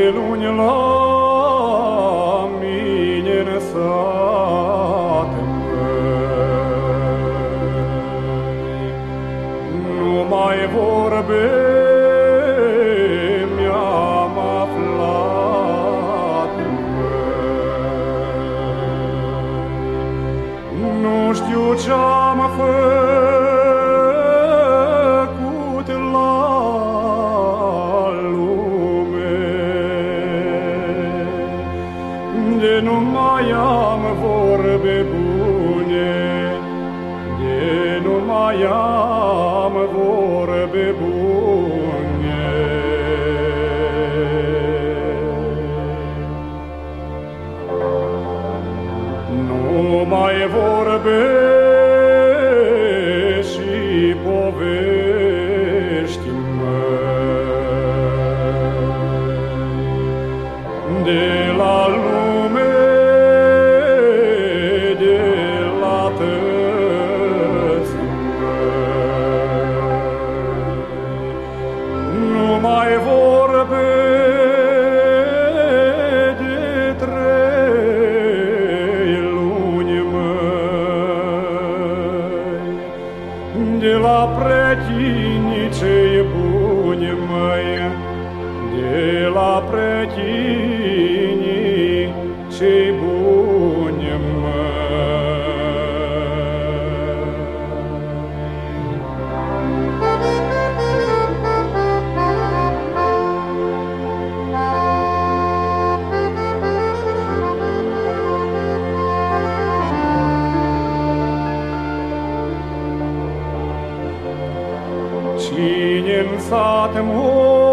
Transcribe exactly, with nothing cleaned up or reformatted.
luni la mine în sat, măi, nu mai vorbe mi-am aflat, măi, nu știu ce-am făcut la de nu mai am vorbe bune, de nu mai am vorbe bune. Nu mai vorbești și povești, măi, de la lume, de la tăți, măi, nu mai vorbe de trei luni, măi, de la pretinii cei buni, măi, de la pretinii cei buni, cine-n sat mor